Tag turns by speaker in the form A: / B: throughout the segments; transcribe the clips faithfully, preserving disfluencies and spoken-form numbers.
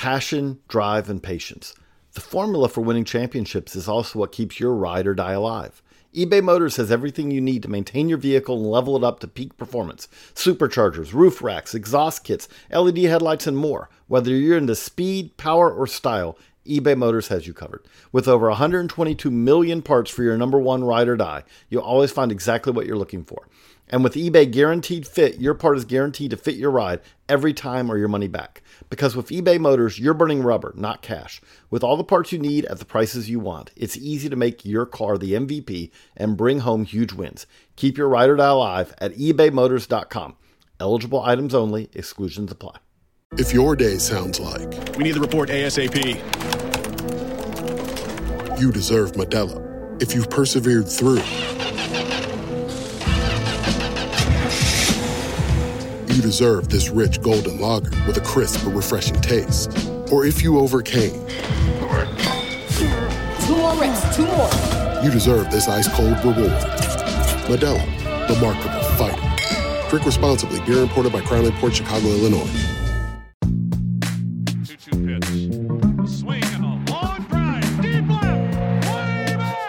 A: Passion, drive, and patience. The formula for winning championships is also what keeps your ride or die alive. eBay Motors has everything you need to maintain your vehicle and level it up to peak performance. Superchargers, roof racks, exhaust kits, L E D headlights, and more. Whether you're into speed, power, or style, eBay Motors has you covered. With over one hundred twenty-two million parts for your number one ride or die, you'll always find exactly what you're looking for. And with eBay Guaranteed Fit, your part is guaranteed to fit your ride every time or your money back. Because with eBay Motors, you're burning rubber, not cash. With all the parts you need at the prices you want, it's easy to make your car the M V P and bring home huge wins. Keep your ride or die alive at ebay motors dot com. Eligible items only. Exclusions apply.
B: If your day sounds like
C: we need the report ASAP,
B: you deserve Modelo. If you've persevered through, you deserve this rich golden lager with a crisp but refreshing taste. Or if you overcame,
D: Two more reps, two more.
B: you deserve this ice-cold reward. Modelo, the Markable Fighter. Drink responsibly. Beer imported by Crown Imports, Chicago, Illinois.
E: two two pitch. A swing and a long drive. Deep left. Way back.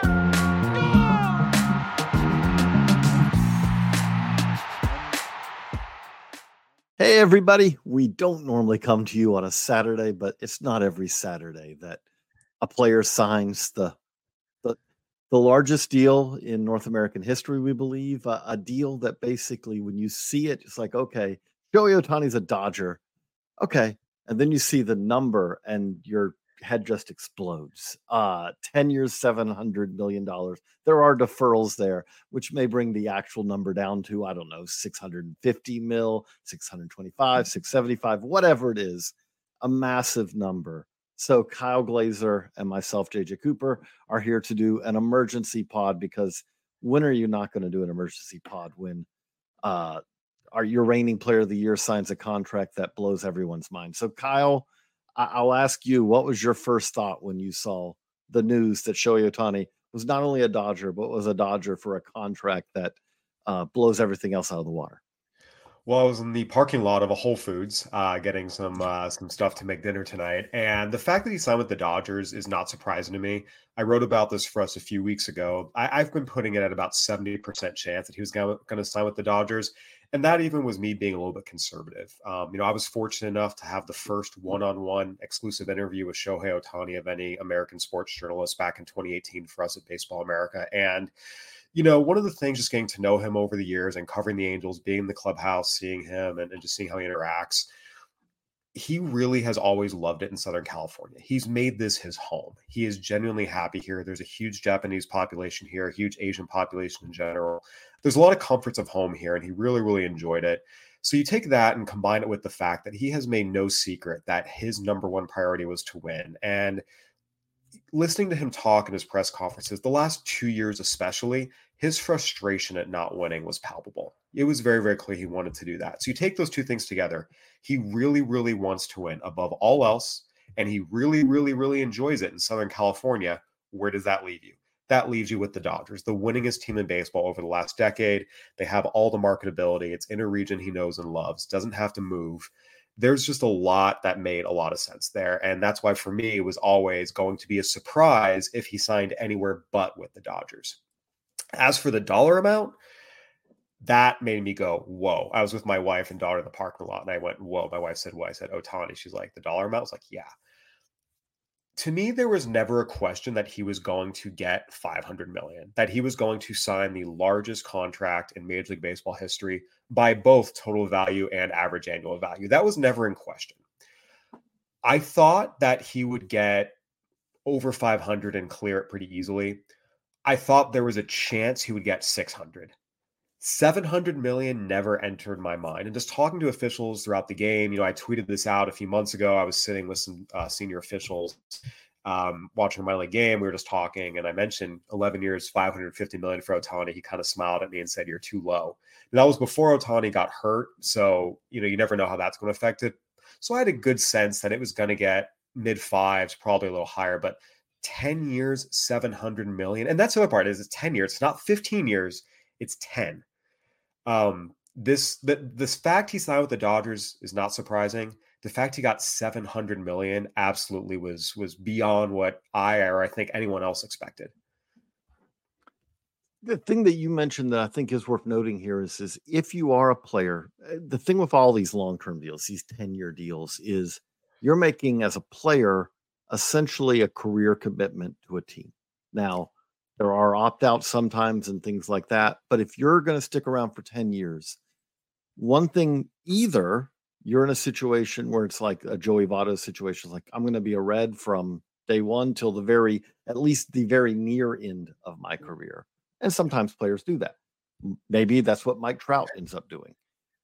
A: Hey everybody, we don't normally come to you on a Saturday, but it's not every Saturday that a player signs the the, the largest deal in North American history, we believe. Uh, a deal that basically, when you see it, it's like, okay, Shohei Ohtani's a Dodger. Okay. And then you see the number and your head just explodes. Uh, ten years, seven hundred million dollars. There are deferrals there, which may bring the actual number down to, I don't know, six hundred fifty mil, six hundred twenty-five, six seventy-five, whatever it is, a massive number. So Kyle Glaser and myself, J J Cooper, are here to do an emergency pod, because when are you not going to do an emergency pod when uh, our your reigning player of the year signs a contract that blows everyone's mind? So Kyle, I- I'll ask you, what was your first thought when you saw the news that Shohei Ohtani was not only a Dodger, but was a Dodger for a contract that uh, blows everything else out of the water?
F: Well, I was in the parking lot of a Whole Foods uh, getting some uh, some stuff to make dinner tonight. And the fact that he signed with the Dodgers is not surprising to me. I wrote about this for us a few weeks ago. I, I've been putting it at about seventy percent chance that he was going to sign with the Dodgers. And that even was me being a little bit conservative. Um, you know, I was fortunate enough to have the first one-on-one exclusive interview with Shohei Ohtani of any American sports journalist back in twenty eighteen for us at Baseball America. And you know, one of the things, just getting to know him over the years and covering the Angels, being in the clubhouse, seeing him and, and just seeing how he interacts, he really has always loved it in Southern California. He's made this his home. He is genuinely happy here. There's a huge Japanese population here, a huge Asian population in general. There's a lot of comforts of home here, and he really, really enjoyed it. So you take that and combine it with the fact that he has made no secret that his number one priority was to win. And listening to him talk in his press conferences, the last two years especially, his frustration at not winning was palpable. It was very, very clear he wanted to do that. So you take those two things together. He really, really wants to win above all else, and he really, really, really enjoys it in Southern California. Where does that leave you? That leaves you with the Dodgers, the winningest team in baseball over the last decade. They have all the marketability. It's in a region he knows and loves, doesn't have to move. There's just a lot that made a lot of sense there. And that's why for me, it was always going to be a surprise if he signed anywhere but with the Dodgers. As for the dollar amount, that made me go, whoa. I was with my wife and daughter in the parking lot, and I went, whoa. My wife said, what? I said, Ohtani. She's like, the dollar amount? I was like, yeah. To me, there was never a question that he was going to get five hundred million dollars, that he was going to sign the largest contract in Major League Baseball history by both total value and average annual value. That was never in question. I thought that he would get over five hundred and clear it pretty easily. I thought there was a chance he would get six hundred. seven hundred million never entered my mind. And just talking to officials throughout the game, you know, I tweeted this out a few months ago. I was sitting with some uh, senior officials um, watching a minor league game. We were just talking, and I mentioned eleven years, five hundred fifty million for Ohtani. He kind of smiled at me and said, you're too low. And that was before Ohtani got hurt. So, you know, you never know how that's going to affect it. So I had a good sense that it was going to get mid fives, probably a little higher, but ten years, seven hundred million. And that's the other part is it's ten years. It's not fifteen years. It's ten. Um, this, the, this fact he signed with the Dodgers is not surprising. the fact he got seven hundred million absolutely was was beyond what I or I think anyone else expected.
A: The thing that you mentioned that I think is worth noting here is, is if you are a player, the thing with all these long-term deals, these ten-year deals, is you're making as a player essentially a career commitment to a team. Now, there are opt-outs sometimes and things like that, but if you're going to stick around for ten years, one thing, either you're in a situation where it's like a Joey Votto situation, like I'm going to be a Red from day one till the very, at least the very near end of my career. And sometimes players do that. Maybe that's what Mike Trout ends up doing.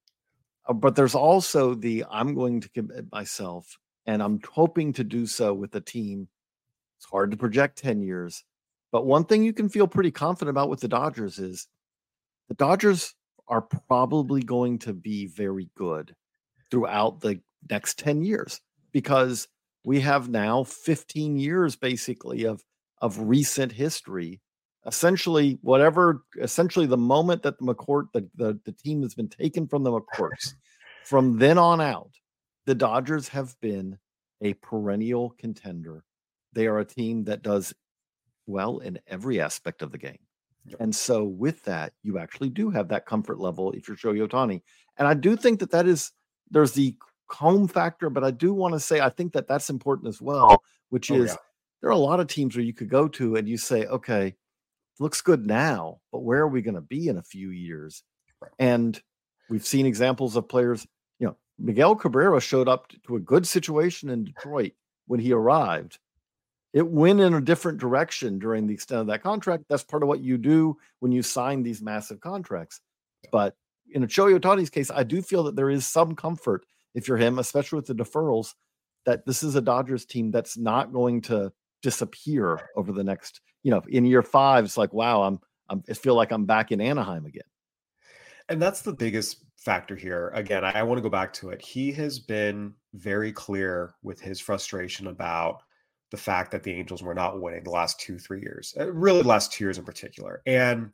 A: Uh, but there's also the I'm going to commit myself, and I'm hoping to do so with a team. It's hard to project ten years. But one thing you can feel pretty confident about with the Dodgers is the Dodgers are probably going to be very good throughout the next ten years, because we have now fifteen years basically of, of recent history. Essentially, whatever, essentially the moment that the McCourt, the, the, the team has been taken from the McCourts, from then on out, the Dodgers have been a perennial contender. They are a team that does well in every aspect of the game. Yep. And so with that, you actually do have that comfort level if you're Shohei Ohtani. And I do think that that is, there's the home factor, but I do want to say, I think that that's important as well, which
F: oh,
A: is
F: yeah.
A: there are a lot of teams where you could go to and you say, okay, looks good now, but where are we going to be in a few years?
F: Right.
A: And we've seen examples of players, you know, Miguel Cabrera showed up to a good situation in Detroit when he arrived. It went in a different direction during the extent of that contract. That's part of what you do when you sign these massive contracts. But in a Shohei Ohtani's case, I do feel that there is some comfort if you're him, especially with the deferrals, that this is a Dodgers team that's not going to disappear over the next, you know, in year five, it's like, wow, I'm, I'm, I feel like I'm back in Anaheim again.
F: And that's the biggest factor here. Again, I, I want to go back to it. He has been very clear with his frustration about the fact that the Angels were not winning the last two, three years, really the last two years in particular. And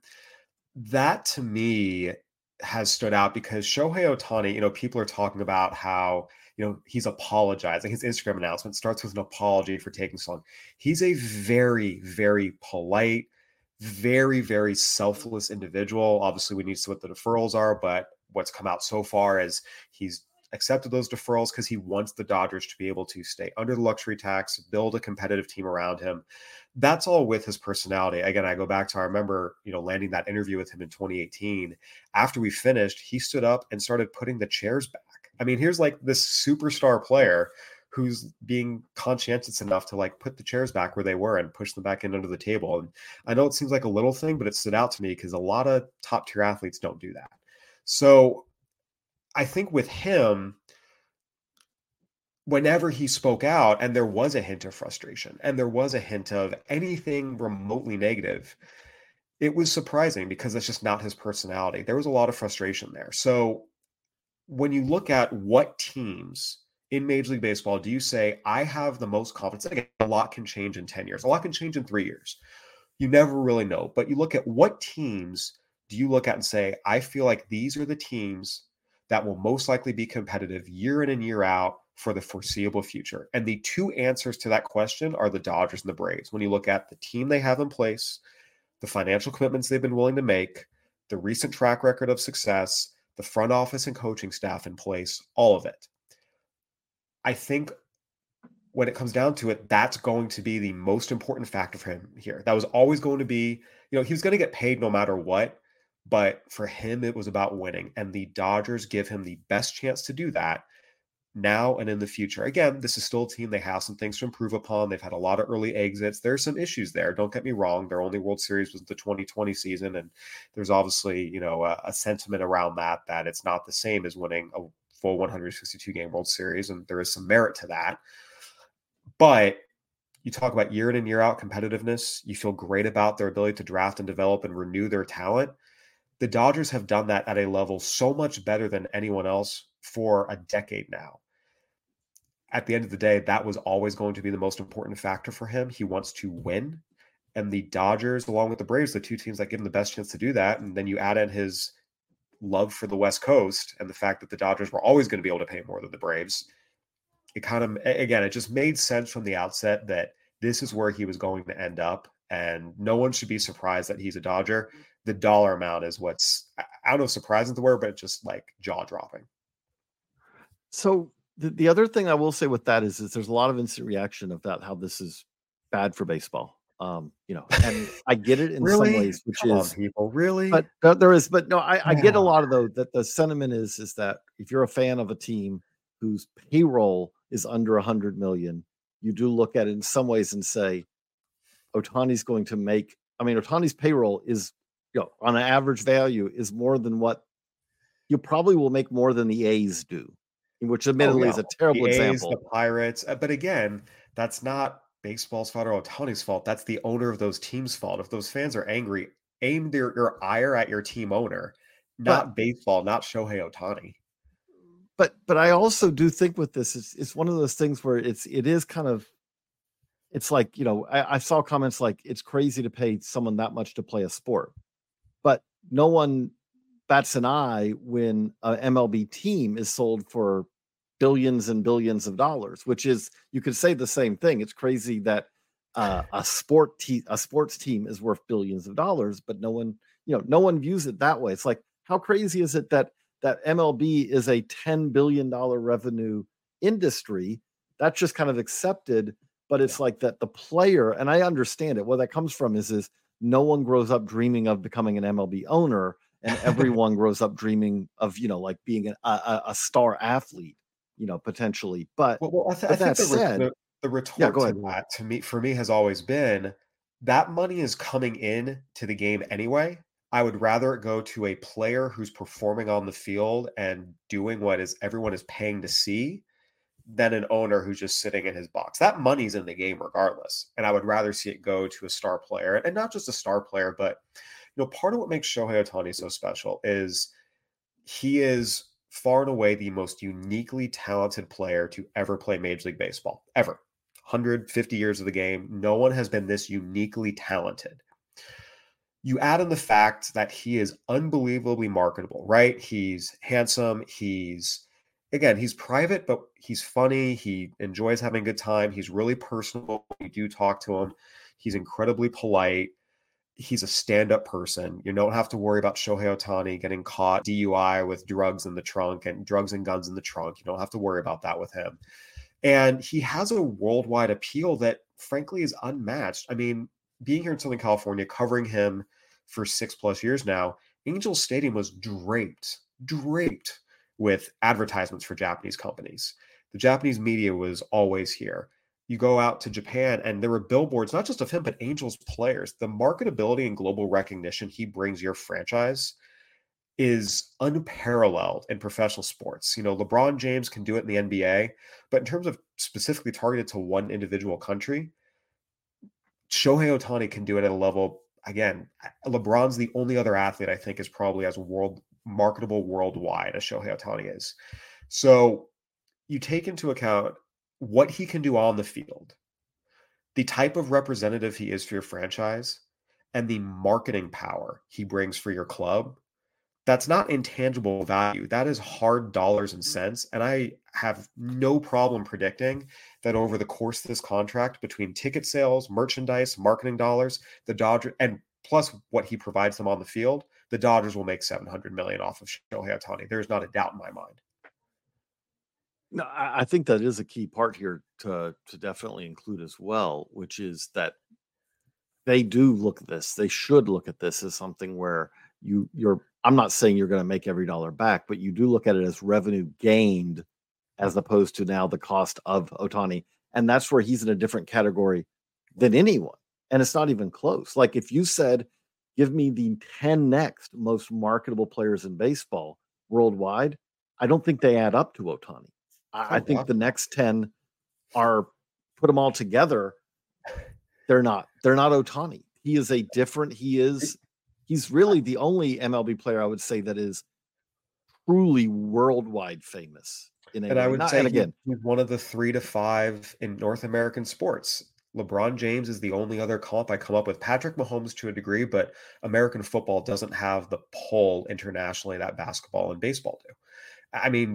F: that to me has stood out because Shohei Ohtani, you know, people are talking about how, you know, he's apologizing. His Instagram announcement starts with an apology for taking so long. He's a very, very polite, very, very selfless individual. Obviously, we need to see what the deferrals are, but what's come out so far is he's accepted those deferrals because he wants the Dodgers to be able to stay under the luxury tax, build a competitive team around him. That's all with his personality. Again, I go back to, I remember, you know, landing that interview with him in twenty eighteen. After we finished, he stood up and started putting the chairs back. I mean, here's like this superstar player who's being conscientious enough to like put the chairs back where they were and push them back in under the table. And I know it seems like a little thing, but it stood out to me because a lot of top tier athletes don't do that. So I think with him, whenever he spoke out and there was a hint of frustration and there was a hint of anything remotely negative, it was surprising because that's just not his personality. There was a lot of frustration there. So when you look at what teams in Major League Baseball do you say, I have the most confidence? Again, a lot can change in ten years. A lot can change in three years. You never really know. But you look at what teams do you look at and say, I feel like these are the teams that will most likely be competitive year in and year out for the foreseeable future. And the two answers to that question are the Dodgers and the Braves. When you look at the team they have in place, the financial commitments they've been willing to make, the recent track record of success, the front office and coaching staff in place, all of it. I think when it comes down to it, that's going to be the most important factor for him here. That was always going to be, you know, he was going to get paid no matter what. But for him, it was about winning. And the Dodgers give him the best chance to do that now and in the future. Again, this is still a team. They have some things to improve upon. They've had a lot of early exits. There's some issues there. Don't get me wrong. Their only World Series was the twenty twenty season. And there's obviously, you know, a, a sentiment around that, that it's not the same as winning a full one hundred sixty-two game World Series. And there is some merit to that. But you talk about year in and year out competitiveness. You feel great about their ability to draft and develop and renew their talent. The Dodgers have done that at a level so much better than anyone else for a decade now. At the end of the day, that was always going to be the most important factor for him. He wants to win. And the Dodgers, along with the Braves, the two teams that give him the best chance to do that. And then you add in his love for the West Coast and the fact that the Dodgers were always going to be able to pay more than the Braves. it kind of, again, it just made sense from the outset that this is where he was going to end up. And no one should be surprised that he's a Dodger. The dollar amount is what's, I don't know if surprising the word, but just like jaw dropping.
A: So the, the other thing I will say with that is, is there's a lot of instant reaction of that, how this is bad for baseball. Um, you know, and I get it in
F: really?
A: some ways, which
F: Come
A: is
F: on, people, really,
A: but uh, there is, but no, I, I
F: yeah.
A: get a lot of though that the sentiment is, is that if you're a fan of a team whose payroll is under a hundred million, you do look at it in some ways and say, Ohtani's going to make, I mean, Ohtani's payroll is, you know, on an average value is more than what you probably will make more than the A's do, which admittedly
F: oh, yeah.
A: is a terrible
F: the A's,
A: example.
F: The Pirates, but again, that's not baseball's fault or Ohtani's fault. That's the owner of those teams' fault. If those fans are angry, aim their, your ire at your team owner, not but, baseball, not Shohei Ohtani.
A: But but I also do think with this, it's it's one of those things where it's it is kind of, it's like, you know, I, I saw comments like it's crazy to pay someone that much to play a sport, but no one bats an eye when an M L B team is sold for billions and billions of dollars, which is, you could say the same thing. It's crazy that uh, a sport te- a sports team is worth billions of dollars, but no one, you know, no one views it that way. It's like, how crazy is it that that M L B is a ten billion dollars revenue industry? That's just kind of accepted, but it's like that the player, and I understand it, where that comes from is, is no one grows up dreaming of becoming an M L B owner, and everyone grows up dreaming of, you know, like being a, a, a star athlete, you know, potentially. But,
F: well, well I, th-
A: but
F: I think
A: that
F: the,
A: said,
F: the, the retort
A: yeah, go
F: to
A: ahead.
F: that, to me, for me, has always been that money is coming in to the game anyway. I would rather it go to a player who's performing on the field and doing what is everyone is paying to see than an owner who's just sitting in his box. That money's in the game regardless. And I would rather see it go to a star player, and not just a star player, but, you know, part of what makes Shohei Ohtani so special is he is far and away the most uniquely talented player to ever play Major League Baseball, ever. one hundred fifty years of the game. No one has been this uniquely talented. You add in the fact that he is unbelievably marketable, right? He's handsome. He's, again, he's private, but he's funny. He enjoys having a good time. He's really personable. You do talk to him. He's incredibly polite. He's a stand-up person. You don't have to worry about Shohei Ohtani getting caught D U I with drugs in the trunk and drugs and guns in the trunk. You don't have to worry about that with him. And he has a worldwide appeal that, frankly, is unmatched. I mean, being here in Southern California, covering him for six plus years now, Angels Stadium was draped, draped with advertisements for Japanese companies. The Japanese media was always here. You go out to Japan and there were billboards, not just of him, but Angels players. The marketability and global recognition he brings your franchise is unparalleled in professional sports. You know, LeBron James can do it in the N B A, but in terms of specifically targeted to one individual country, Shohei Ohtani can do it at a level, again, LeBron's the only other athlete I think is probably as world marketable worldwide as Shohei Ohtani is. So you take into account what he can do on the field, the type of representative he is for your franchise, and the marketing power he brings for your club. That's not intangible value. That is hard dollars and cents. And I have no problem predicting that over the course of this contract, between ticket sales, merchandise, marketing dollars, the Dodgers, and plus what he provides them on the field, the Dodgers will make seven hundred million dollars off of Shohei Ohtani. There's not a doubt in my mind.
A: No, I think that is a key part here to, to definitely include as well, which is that they do look at this. They should look at this as something where you, you're, I'm not saying you're going to make every dollar back, but you do look at it as revenue gained as opposed to now the cost of Ohtani. And that's where he's in a different category than anyone. And it's not even close. Like if you said, give me the ten next most marketable players in baseball worldwide, I don't think they add up to Ohtani. I, I think the next ten are, put them all together, they're not, they're not Ohtani. He is a different, he is, he's really the only M L B player I would say that is truly worldwide famous. In
F: and I would
A: not,
F: say
A: and again,
F: he's one of the three to five in North American sports. LeBron James is the only other comp I come up with. Patrick Mahomes to a degree, but American football doesn't have the pull internationally that basketball and baseball do. I mean,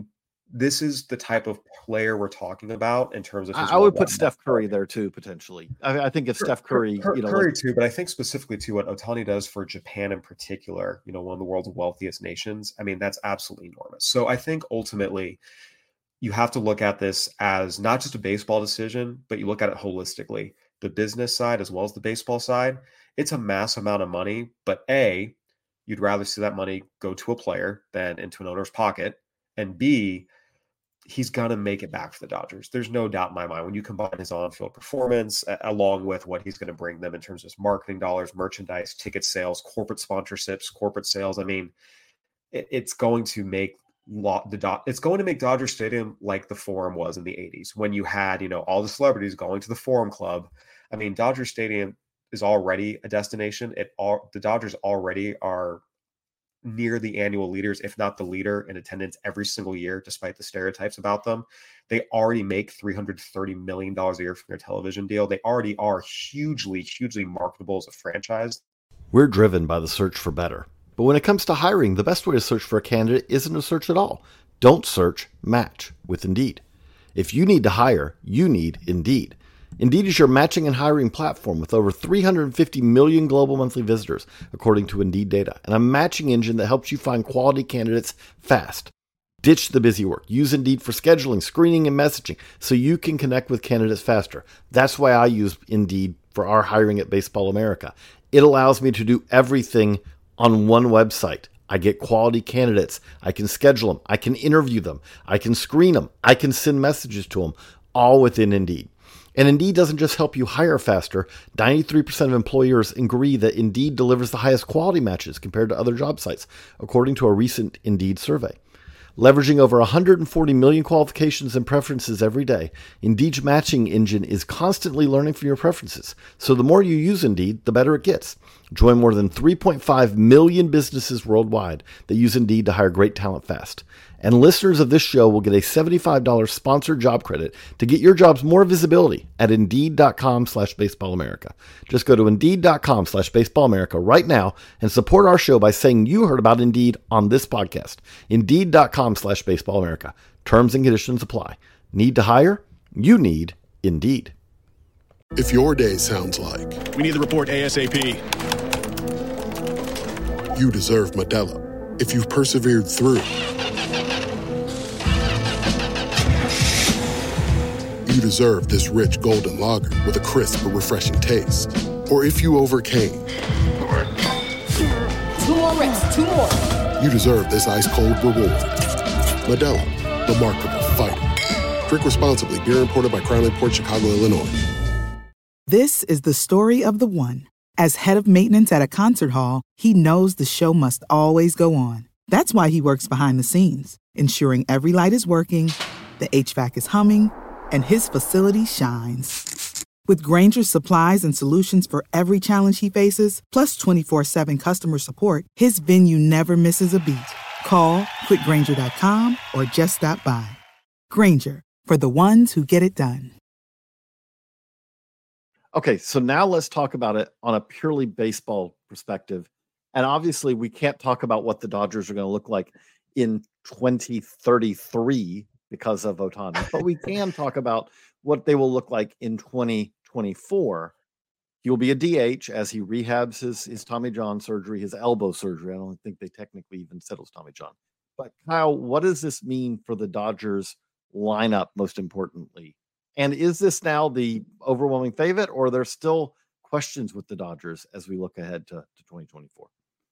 F: this is the type of player we're talking about in terms of his
A: I would put Steph Curry there too, potentially. I, I think if Steph Curry,
F: Curry,
A: you know,
F: Curry
A: like,
F: too, but I think specifically to what Ohtani does for Japan in particular, you know, one of the world's wealthiest nations. I mean, that's absolutely enormous. So I think ultimately you have to look at this as not just a baseball decision, but you look at it holistically, the business side as well as the baseball side. It's a mass amount of money, but A, you'd rather see that money go to a player than into an owner's pocket. And B, he's going to make it back for the Dodgers. There's no doubt in my mind when you combine his on-field performance uh, along with what he's going to bring them in terms of marketing dollars, merchandise, ticket sales, corporate sponsorships, corporate sales. I mean, it, it's going to make lot the dot. It's going to make Dodger Stadium like the Forum was in the eighties when you had, you know, all the celebrities going to the Forum Club. I mean, Dodger Stadium is already a destination. It all the Dodgers already are near the annual leaders, if not the leader in attendance every single year, despite the stereotypes about them. They already make three hundred thirty million dollars a year from their television deal. They already are hugely, hugely marketable as a franchise.
A: We're driven by the search for better. But when it comes to hiring, the best way to search for a candidate isn't to search at all. Don't search, match with Indeed. If you need to hire, you need Indeed. Indeed is your matching and hiring platform with over three hundred fifty million global monthly visitors, according to Indeed data, and a matching engine that helps you find quality candidates fast. Ditch the busy work. Use Indeed for scheduling, screening, and messaging so you can connect with candidates faster. That's why I use Indeed for our hiring at Baseball America. It allows me to do everything on one website. I get quality candidates. I can schedule them. I can interview them. I can screen them. I can send messages to them, all within Indeed. And Indeed doesn't just help you hire faster. ninety-three percent of employers agree that Indeed delivers the highest quality matches compared to other job sites, according to a recent Indeed survey. Leveraging over one hundred forty million qualifications and preferences every day, Indeed's matching engine is constantly learning from your preferences. So the more you use Indeed, the better it gets. Join more than three point five million businesses worldwide that use Indeed to hire great talent fast. And listeners of this show will get a seventy-five dollars sponsored job credit to get your jobs more visibility at Indeed.com slash Baseball America. Just go to Indeed.com slash Baseball America right now and support our show by saying you heard about Indeed on this podcast. Indeed.com slash Baseball America. Terms and conditions apply. Need to hire? You need Indeed.
B: If your day sounds like
C: We need the report ASAP.
B: you deserve Modelo. If you've persevered through, you deserve this rich golden lager with a crisp but refreshing taste. Or if you overcame,
D: Two more reps, two more.
B: you deserve this ice-cold reward. Modelo, the Remarkable Fighter. Drink responsibly. Beer imported by Crown Imports, Chicago, Illinois.
G: This is the story of the one. As head of maintenance at a concert hall, he knows the show must always go on. That's why he works behind the scenes, ensuring every light is working, the H V A C is humming, and his facility shines. With Grainger's supplies and solutions for every challenge he faces, plus twenty-four seven customer support, his venue never misses a beat. Call quick grainger dot com or just stop by. Grainger, for the ones who get it done.
A: Okay, so now let's talk about it on a purely baseball perspective. And obviously, we can't talk about what the Dodgers are going to look like in twenty thirty-three because of Ohtani, but we can talk about what they will look like in twenty twenty-four. He'll be a D H as he rehabs his, his Tommy John surgery, his elbow surgery. I don't think they technically even said it was Tommy John. But Kyle, what does this mean for the Dodgers lineup, most importantly? And is this now the overwhelming favorite, or are there still questions with the Dodgers as we look ahead to, to twenty twenty-four?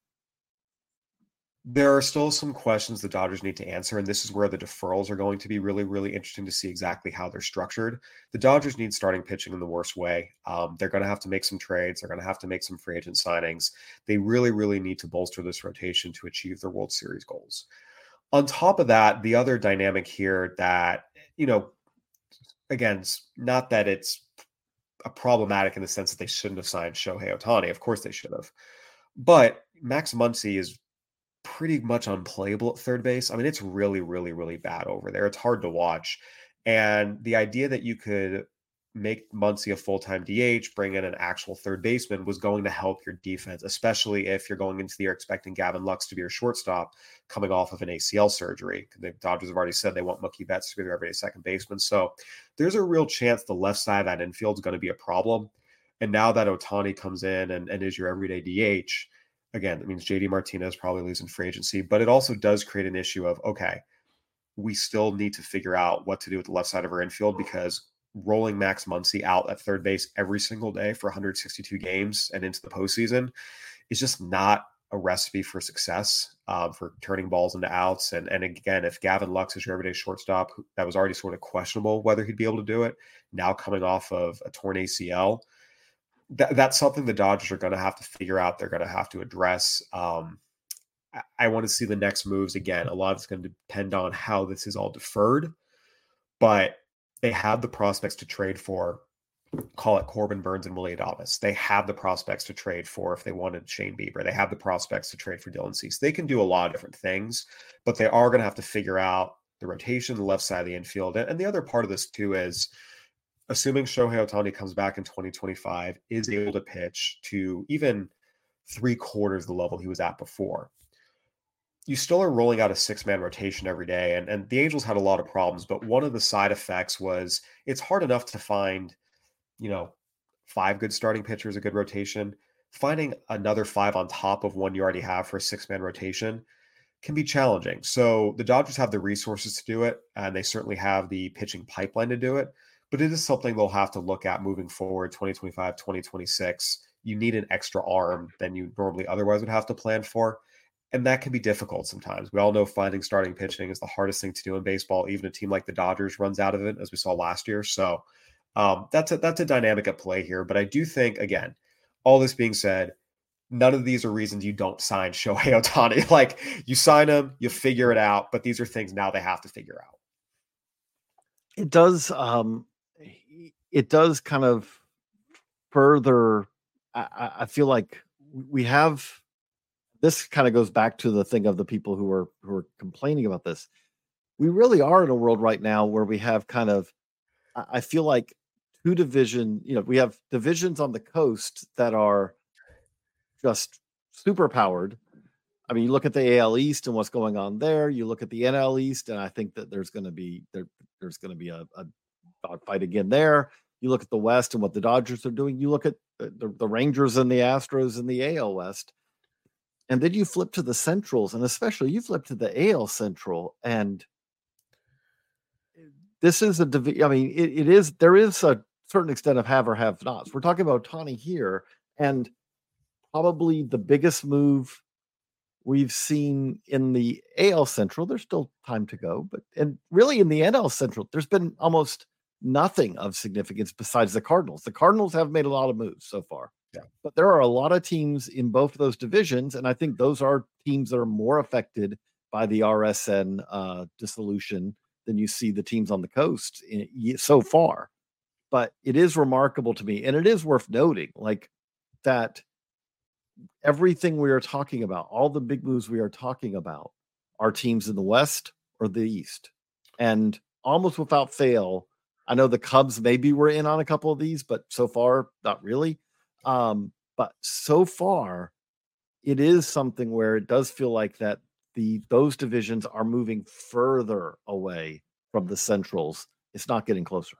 F: There are still some questions the Dodgers need to answer, and this is where the deferrals are going to be really, really interesting to see exactly how they're structured. The Dodgers need starting pitching in the worst way. Um, they're going to have to make some trades. They're going to have to make some free agent signings. They really, really need to bolster this rotation to achieve their World Series goals. On top of that, the other dynamic here that, you know, again, not that it's a problematic in the sense that they shouldn't have signed Shohei Ohtani. Of course they should have. But Max Muncy is pretty much unplayable at third base. I mean, it's really, really, really bad over there. It's hard to watch. And the idea that you could make Muncy a full-time D H, bring in an actual third baseman was going to help your defense, especially if you're going into the year expecting Gavin Lux to be your shortstop coming off of an A C L surgery. The Dodgers have already said they want Mookie Betts to be their everyday second baseman. So there's a real chance the left side of that infield is going to be a problem. And now that Ohtani comes in and, and is your everyday D H, again, that means J D Martinez probably losing free agency, but it also does create an issue of, okay, we still need to figure out what to do with the left side of our infield, because rolling Max Muncy out at third base every single day for one hundred sixty-two games and into the postseason is just not a recipe for success, uh, for turning balls into outs. And, and again, if Gavin Lux is your everyday shortstop, that was already sort of questionable whether he'd be able to do it, now coming off of a torn A C L, that, that's something the Dodgers are going to have to figure out. They're going to have to address. Um, I, I want to see the next moves. Again, a lot of it's going to depend on how this is all deferred, but they have the prospects to trade for, call it Corbin Burns and Willie Adames. They have the prospects to trade for if they wanted Shane Bieber. They have the prospects to trade for Dylan Cease. They can do a lot of different things, but they are going to have to figure out the rotation, the left side of the infield. And, and the other part of this too is, assuming Shohei Ohtani comes back in twenty twenty-five, is able to pitch to even three quarters the level he was at before, you still are rolling out a six-man rotation every day. And, and the Angels had a lot of problems, but one of the side effects was it's hard enough to find, you know, five good starting pitchers, a good rotation. Finding another five on top of one you already have for a six-man rotation can be challenging. So the Dodgers have the resources to do it, and they certainly have the pitching pipeline to do it, but it is something they'll have to look at moving forward, twenty twenty-five, twenty twenty-six. You need an extra arm than you normally otherwise would have to plan for. And that can be difficult sometimes. We all know finding starting pitching is the hardest thing to do in baseball. Even a team like the Dodgers runs out of it, as we saw last year. So um, that's a, that's a dynamic at play here. But I do think, again, all this being said, none of these are reasons you don't sign Shohei Ohtani. Like, you sign him, you figure it out. But these are things now they have to figure out.
A: It does. Um, it does kind of further. I, I feel like we have. This kind of goes back to the thing of the people who are who are complaining about this. We really are in a world right now where we have kind of, I feel like, two division, you know, we have divisions on the coast that are just super powered. I mean, you look at the A L East and what's going on there. You look at the N L East, and I think that there's going to be there, there's going to be a, a dogfight again there. You look at the West and what the Dodgers are doing. You look at the, the, the Rangers and the Astros in the A L West. And then you flip to the Centrals, and especially you flip to the A L Central, and this is a division. I mean, it, it is, there is a certain extent of have or have nots. We're talking about Ohtani here, and probably the biggest move we've seen in the A L Central. There's still time to go, but and really in the N L Central, there's been almost nothing of significance besides the Cardinals. The Cardinals have made a lot of moves so far.
F: Yeah.
A: But there are a lot of teams in both of those divisions, and I think those are teams that are more affected by the R S N uh, dissolution than you see the teams on the coast in, so far. But it is remarkable to me, and it is worth noting, like, that everything we are talking about, all the big moves we are talking about, are teams in the West or the East. And almost without fail, I know the Cubs maybe were in on a couple of these, but so far, not really. Um, but so far, it is something where it does feel like that the those divisions are moving further away from the Centrals. It's not getting closer.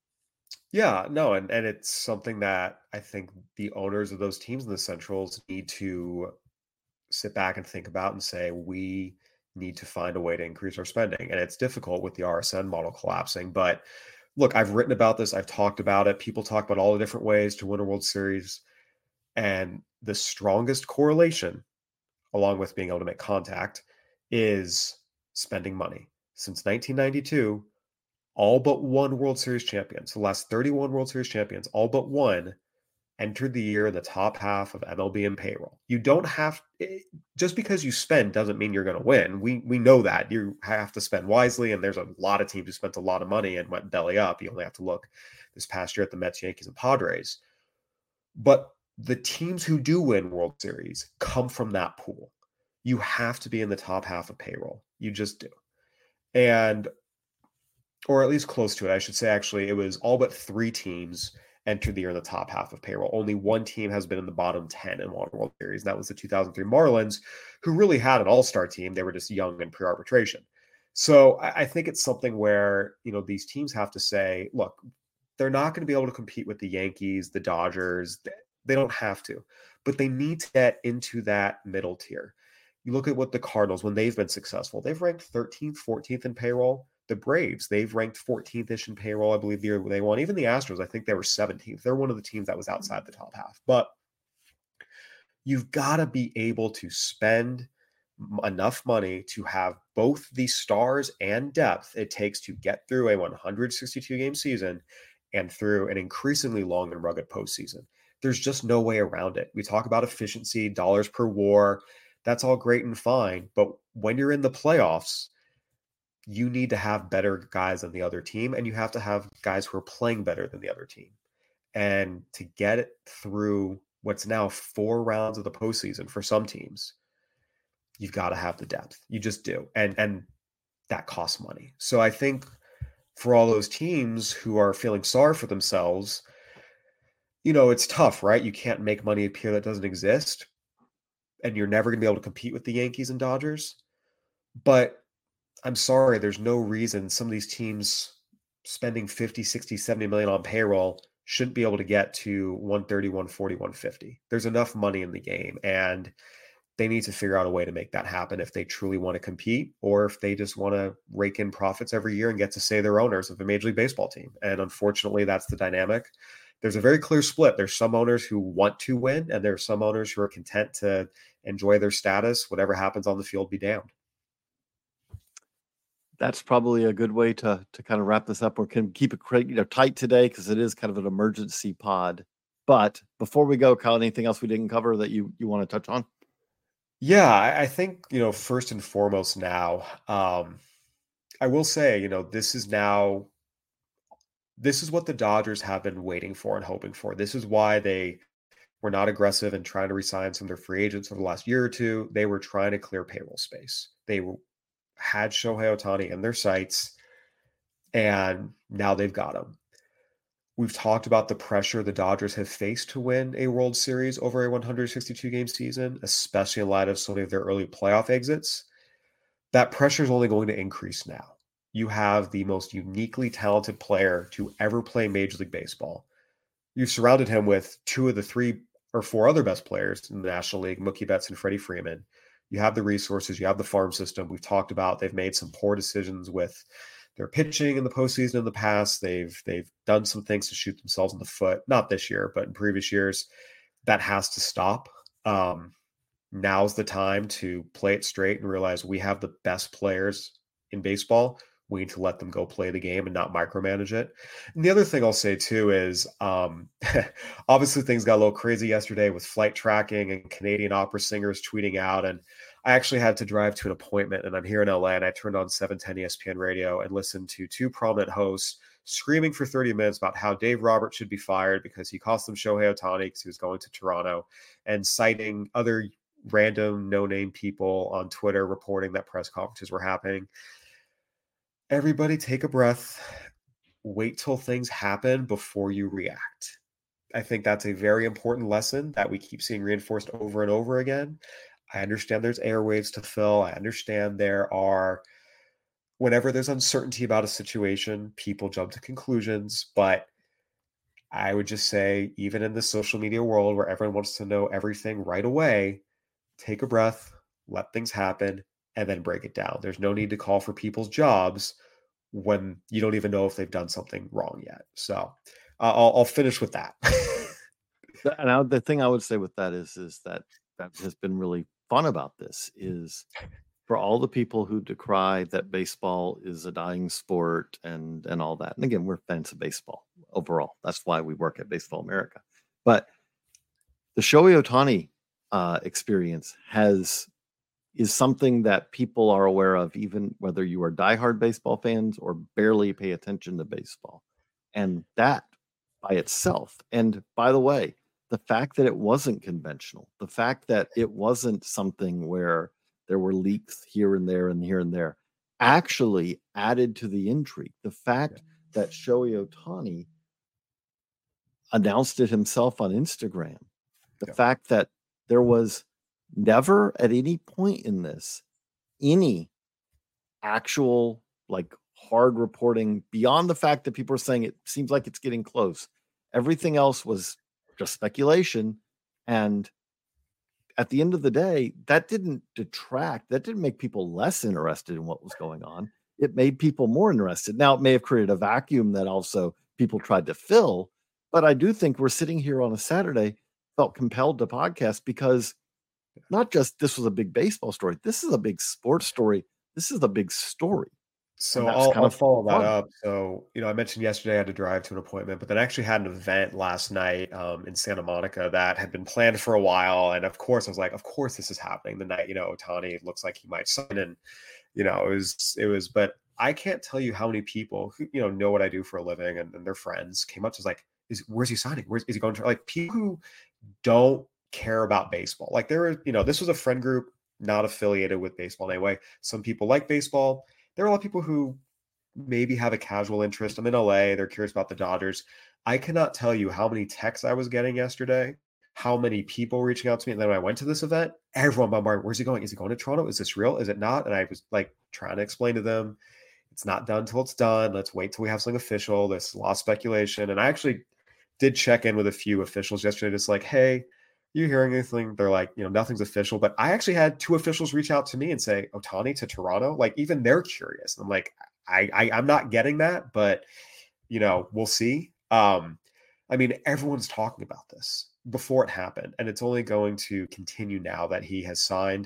F: Yeah, no, and, and it's something that I think the owners of those teams in the Centrals need to sit back and think about and say, we need to find a way to increase our spending. And it's difficult with the R S N model collapsing, but look, I've written about this. I've talked about it. People talk about all the different ways to win a World Series. And the strongest correlation, along with being able to make contact, is spending money. Since nineteen ninety-two, all but one World Series champion, so the last thirty-one World Series champions, all but one, entered the year in the top half of M L B in payroll. You don't have, just because you spend doesn't mean you're going to win. We we know that. You have to spend wisely, and there's a lot of teams who spent a lot of money and went belly up. You only have to look this past year at the Mets, Yankees, and Padres. But the teams who do win World Series come from that pool. You have to be in the top half of payroll. You just do. And or at least close to it. I should say, actually, it was all but three teams entered the year in the top half of payroll. Only one team has been in the bottom ten in one World Series, and that was the two thousand three Marlins, who really had an all-star team. They were just young and pre-arbitration. So I, I think it's something where, you know, these teams have to say, look, they're not going to be able to compete with the Yankees, the Dodgers. They don't have to, but they need to get into that middle tier. You look at what the Cardinals, when they've been successful, they've ranked thirteenth, fourteenth in payroll. The Braves, they've ranked fourteenth-ish in payroll, I believe, the year they won. Even the Astros, I think they were seventeenth. They're one of the teams that was outside the top half. But you've got to be able to spend enough money to have both the stars and depth it takes to get through a one hundred sixty-two game season and through an increasingly long and rugged postseason. There's just no way around it. We talk about efficiency, dollars per war. That's all great and fine. But when you're in the playoffs, you need to have better guys than the other team, and you have to have guys who are playing better than the other team. And to get it through what's now four rounds of the postseason for some teams, you've got to have the depth. You just do. And, and that costs money. So I think for all those teams who are feeling sorry for themselves, you know, it's tough, right? You can't make money appear that doesn't exist, and you're never going to be able to compete with the Yankees and Dodgers. But I'm sorry, there's no reason some of these teams spending fifty, sixty, seventy million on payroll shouldn't be able to get to one thirty, one forty, one fifty. There's enough money in the game, and they need to figure out a way to make that happen if they truly want to compete, or if they just want to rake in profits every year and get to say they're owners of a Major League Baseball team. And unfortunately, that's the dynamic. There's a very clear split. There's some owners who want to win, and there's some owners who are content to enjoy their status. Whatever happens on the field, be damned.
A: That's probably a good way to to kind of wrap this up. Or can keep it you know tight today because it is kind of an emergency pod. But before we go, Kyle, anything else we didn't cover that you you want to touch on?
F: Yeah, I, I think you know first and foremost now, um, I will say you know this is now this is what the Dodgers have been waiting for and hoping for. This is why they were not aggressive in trying to re-sign some of their free agents over the last year or two. They were trying to clear payroll space. They were had Shohei Ohtani in their sights, and now they've got him. We've talked about the pressure the Dodgers have faced to win a World Series over a one hundred sixty-two game season, especially in light of so many of their early playoff exits. That pressure is only going to increase now. You have the most uniquely talented player to ever play Major League Baseball. You've surrounded him with two of the three or four other best players in the National League, Mookie Betts and Freddie Freeman. You have the resources, you have the farm system. We've talked about they've made some poor decisions with their pitching in the postseason in the past. They've they've done some things to shoot themselves in the foot, not this year, but in previous years. That has to stop. Um, now's the time to play it straight and realize we have the best players in baseball. We need to let them go play the game and not micromanage it. And the other thing I'll say too is um, obviously things got a little crazy yesterday with flight tracking and Canadian opera singers tweeting out. And I actually had to drive to an appointment, and I'm here in L A, and I turned on seven ten E S P N radio and listened to two prominent hosts screaming for thirty minutes about how Dave Roberts should be fired because he cost them Shohei Ohtani because he was going to Toronto, and citing other random no-name people on Twitter reporting that press conferences were happening. Everybody take a breath. Wait till things happen before you react. I think that's a very important lesson that we keep seeing reinforced over and over again. I understand there's airwaves to fill. I understand there are, whenever there's uncertainty about a situation, people jump to conclusions. But I would just say, even in the social media world where everyone wants to know everything right away, take a breath, let things happen, and then break it down. There's no need to call for people's jobs when you don't even know if they've done something wrong yet. So uh, I'll, I'll finish with that.
A: And I, the thing I would say with that is, is that that has been really fun about this is for all the people who decry that baseball is a dying sport and, and all that. And again, we're fans of baseball overall. That's why we work at Baseball America. But the Shohei Ohtani uh, experience has is something that people are aware of, even whether you are diehard baseball fans or barely pay attention to baseball. And that by itself, and by the way, the fact that it wasn't conventional, the fact that it wasn't something where there were leaks here and there and here and there, actually added to the intrigue. The fact yeah. that Shohei Ohtani announced it himself on Instagram, the yeah. fact that there was never at any point in this any actual like hard reporting beyond the fact that people are saying it seems like it's getting close. Everything else was just speculation. And at the end of the day, that didn't detract. That didn't make people less interested in what was going on. It made people more interested. Now, it may have created a vacuum that also people tried to fill. But I do think we're sitting here on a Saturday, felt compelled to podcast because not just this was a big baseball story. This is a big sports story. This is a big story.
F: So I'll, I'll follow that up. So, you know, I mentioned yesterday I had to drive to an appointment, but then I actually had an event last night um, in Santa Monica that had been planned for a while. And of course, I was like, of course this is happening the night, you know, Ohtani looks like he might sign. And, you know, it was, it was, but I can't tell you how many people who, you know, know what I do for a living and, and their friends came up to us like, is, where's he signing? Where's is he going to, like, people who don't care about baseball. Like there were, you know, this was a friend group not affiliated with baseball in any way. Some people like baseball. There are a lot of people who maybe have a casual interest. I'm in L A. They're curious about the Dodgers. I cannot tell you how many texts I was getting yesterday, how many people reaching out to me. And then when I went to this event, everyone bombarded, where's he going? Is he going to Toronto? Is this real? Is it not? And I was like trying to explain to them, it's not done till it's done. Let's wait till we have something official. There's a lot of speculation. And I actually did check in with a few officials yesterday, just like, hey, you hearing anything? They're like, you know, nothing's official. But I actually had two officials reach out to me and say, Ohtani to Toronto. Like, even they're curious. I'm like, I, I I'm not getting that, but you know, we'll see. Um, I mean, everyone's talking about this before it happened, and it's only going to continue now that he has signed.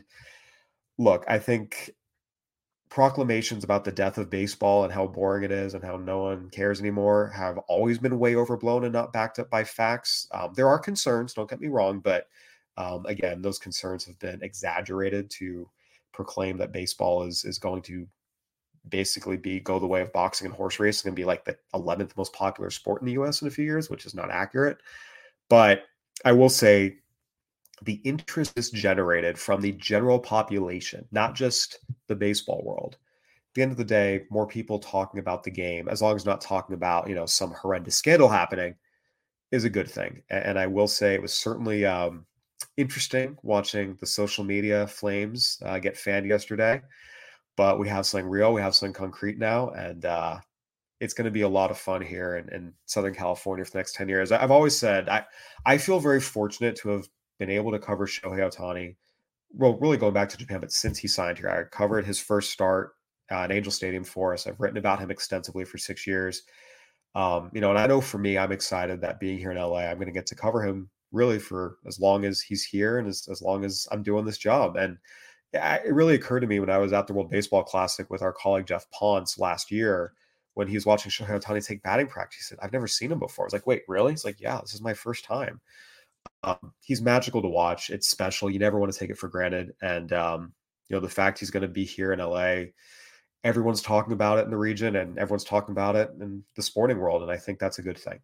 F: Look, I think proclamations about the death of baseball and how boring it is and how no one cares anymore have always been way overblown and not backed up by facts. Um, there are concerns, don't get me wrong, but um, again, those concerns have been exaggerated to proclaim that baseball is is going to basically be go the way of boxing and horse racing and be like the eleventh most popular sport in the U S in a few years, which is not accurate. But I will say the interest is generated from the general population, not just the baseball world. At the end of the day, more people talking about the game, as long as not talking about, you know, some horrendous scandal happening, is a good thing. And I will say it was certainly um, interesting watching the social media flames uh, get fanned yesterday. But we have something real, we have something concrete now, and uh, it's going to be a lot of fun here in, in Southern California for the next ten years. I've always said I I feel very fortunate to have been able to cover Shohei Ohtani, well, really going back to Japan, but since he signed here, I covered his first start uh, at Angel Stadium for us. I've written about him extensively for six years. Um, you know, and I know for me, I'm excited that being here in L A, I'm going to get to cover him really for as long as he's here and as, as long as I'm doing this job. And it really occurred to me when I was at the World Baseball Classic with our colleague Jeff Ponce last year, when he was watching Shohei Ohtani take batting practice. He said, I've never seen him before. I was like, wait, really? He's like, yeah, this is my first time. Um, he's magical to watch. It's special. You never want to take it for granted. And, um, you know, the fact he's going to be here in L A, everyone's talking about it in the region and everyone's talking about it in the sporting world. And I think that's a good thing.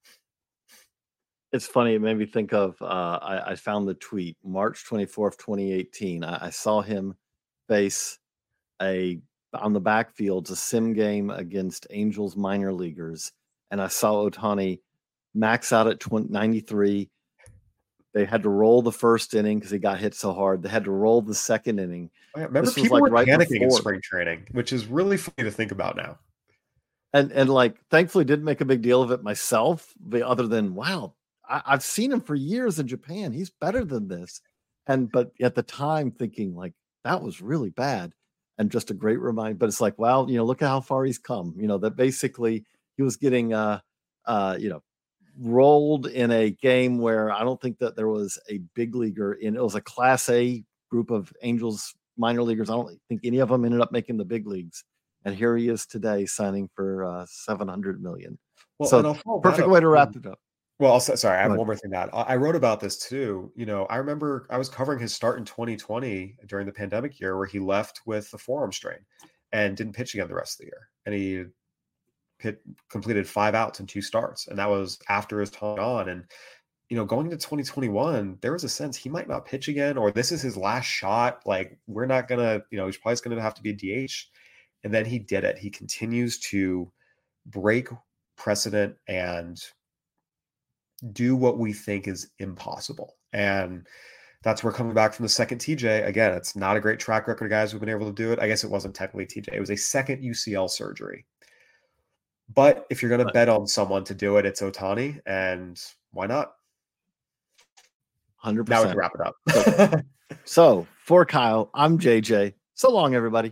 A: It's funny. It made me think of, uh, I, I found the tweet, March twenty-fourth, twenty eighteen. I, I saw him face a, on the backfields, a sim game against Angels minor leaguers. And I saw Ohtani max out at ninety-three. They had to roll the first inning because he got hit so hard. They had to roll the second inning.
F: Oh, yeah. Remember, this people was like were right panicking before. In spring training, which is really funny to think about now.
A: And, and like, thankfully didn't make a big deal of it myself, but other than, wow, I, I've seen him for years in Japan. He's better than this. And, but at the time thinking like, that was really bad and just a great reminder. But it's like, wow, you know, look at how far he's come. You know, that basically he was getting, uh, uh, you know, rolled in a game where I don't think that there was a big leaguer in. It was a Class A group of Angels minor leaguers. I don't think any of them ended up making the big leagues. And here he is today signing for uh, seven hundred million.
F: Well,
A: so perfect way to wrap it up.
F: Well, I'll, sorry, I have one more thing to add. I wrote about this too. You know, I remember I was covering his start in twenty twenty during the pandemic year where he left with a forearm strain and didn't pitch again the rest of the year. And he hit, completed five outs in two starts. And that was after his time on. And, you know, going into twenty twenty-one, there was a sense he might not pitch again, or this is his last shot. Like, we're not going to, you know, he's probably going to have to be a D H. And then he did it. He continues to break precedent and do what we think is impossible. And that's where coming back from the second T J, again, it's not a great track record of guys who've been able to do it. I guess it wasn't technically T J. It was a second U C L surgery. But if you're going to bet on someone to do it, it's Ohtani. And why not?
A: one hundred percent.
F: Now we can wrap it up.
A: So for Kyle, I'm J J. So long, everybody.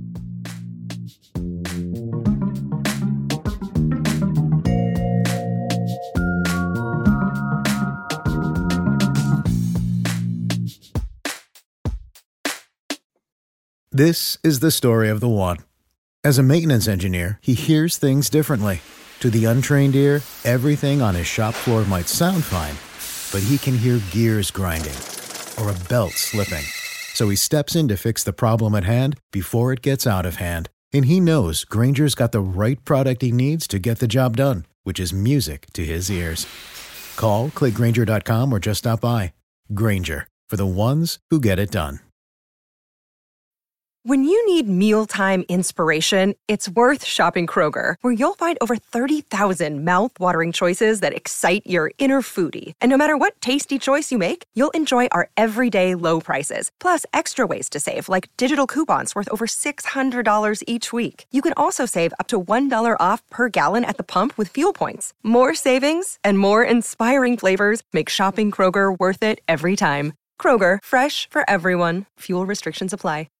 D: This is the story of the one. As a maintenance engineer, he hears things differently. To the untrained ear, everything on his shop floor might sound fine, but he can hear gears grinding or a belt slipping. So he steps in to fix the problem at hand before it gets out of hand. And he knows Grainger's got the right product he needs to get the job done, which is music to his ears. Call, click Grainger dot com, or just stop by. Grainger, for the ones who get it done.
H: When you need mealtime inspiration, it's worth shopping Kroger, where you'll find over thirty thousand mouth-watering choices that excite your inner foodie. And no matter what tasty choice you make, you'll enjoy our everyday low prices, plus extra ways to save, like digital coupons worth over six hundred dollars each week. You can also save up to one dollar off per gallon at the pump with fuel points. More savings and more inspiring flavors make shopping Kroger worth it every time. Kroger, fresh for everyone. Fuel restrictions apply.